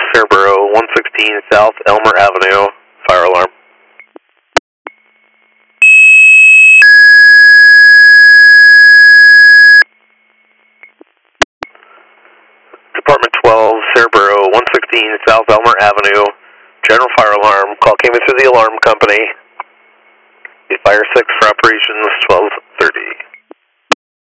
Cerbero, 116 South Elmer Avenue, fire alarm. Department 12, Cerbero, 116 South Elmer Avenue, general fire alarm. Call came in through the alarm company. Fire 6 for operations 12:30.